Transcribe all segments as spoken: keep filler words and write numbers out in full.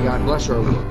God bless our work.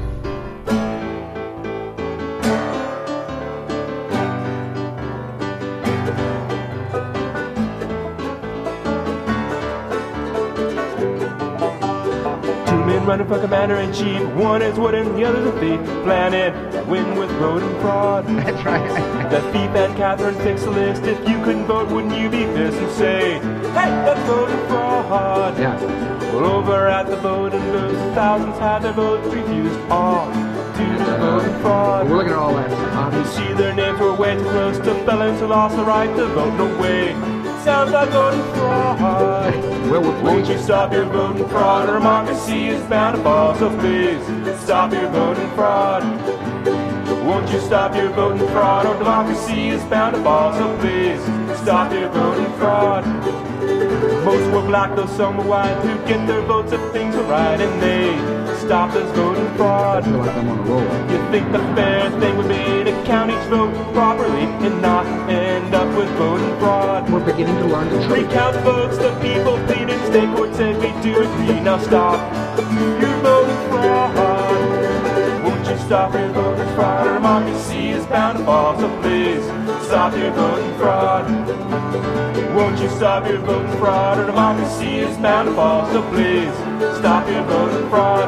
Running for commander-in-chief. One is wood and the other's a thief. Planning to win with vote and fraud. That's right. The thief and Catherine fixed the list. If you couldn't vote, wouldn't you be pissed and say, hey, that's vote and fraud? Yeah. Well, over at the voting booth, thousands had their votes refused. All due to vote and fraud. We're looking at all that. Um, You see their names were way too close to felons who lost the right to vote. No way. Sounds like voting fraud. well, we're Won't you stop your voting fraud? Our democracy is bound to fall, so please stop your voting fraud. Won't you stop your voting fraud? Our democracy is bound to fall, so please stop your voting fraud. Most were black, though some were white, who get their votes if things were right, and they stop this voting fraud. I feel like I'm on a roll. You think the fair thing would be to count each vote properly and not end up with voting fraud? We're beginning to learn the truth. Recount votes, the people pleaded, state court said we do agree. Now stop your voting fraud. Won't you stop your voting fraud? Our democracy is bound to fall, so please stop your voting fraud. Won't you stop your voting fraud? Our democracy is bound to fall, so please stop your voting fraud.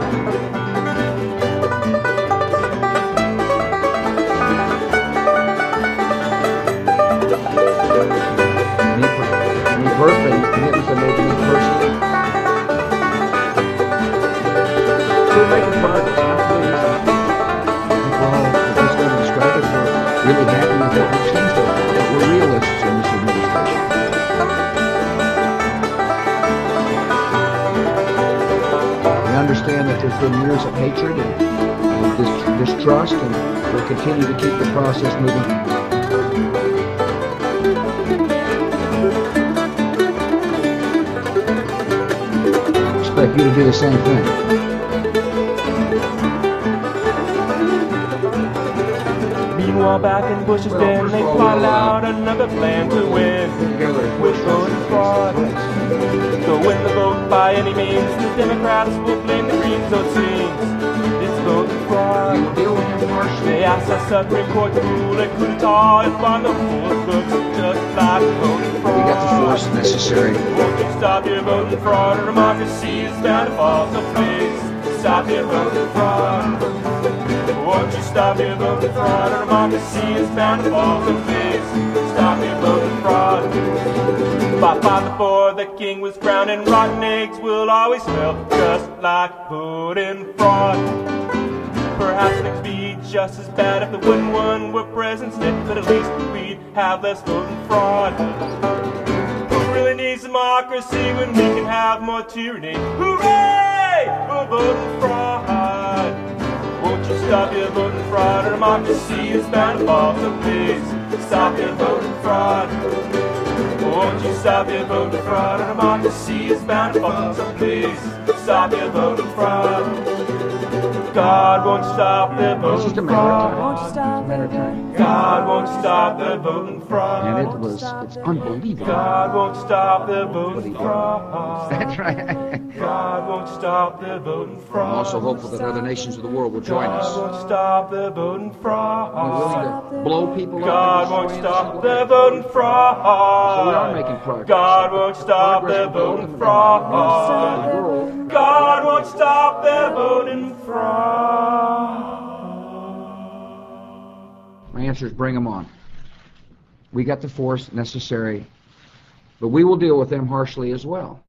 Me personally, commitments are made to me personally. We're making progress. Not really easy. I think we're all, as this one described it, we're really happy with what we've seen so far. But we're realists in this administration. We understand that there's been years of hatred and uh, dis- distrust, and we'll continue to keep the process moving. Expect you to do the same thing. Meanwhile, back in Bush's den, they plotted out another plan to win with voting fraud. So win the vote by any means, the Democrats will blame the Greens, so it seems it's voting fraud. You deal with him harshly. They asked the Supreme Court to rule a coup d'etat if on the fourth books, just like voting fraud. We got the force necessary. Won't you stop your voting fraud? Our democracy is bound to fall, so please stop your voting fraud. Won't you stop your voting fraud? Our democracy is bound to fall, so please stop your voting fraud. By five to four, the king was crowned, and rotten eggs will always smell just like voting fraud. Perhaps things be just as bad if the wooden one were present instead, but at least we'd have less voting fraud. Who really needs democracy when we can have more tyranny? Hooray for voting fraud! Won't you stop your voting fraud? Our democracy is bound to fall, so please stop your voting fraud. Won't you stop your voting fraud? Our democracy is bound to fall, so please stop your voting fraud. God won't stop the voting fraud. Won't you stop the voting God won't stop the voting fraud. And it was, it's unbelievable. God won't stop the voting fraud. That's right. God won't stop the voting fraud. I'm also hopeful that other nations of the world will join God us. won't stop the voting We're fraud. willing to blow people up. God won't stop the voting fraud. So we are making progress. God won't stop the voting fraud. God won't stop the voting fraud. My answer is bring them on. We got the force necessary, but we will deal with them harshly as well.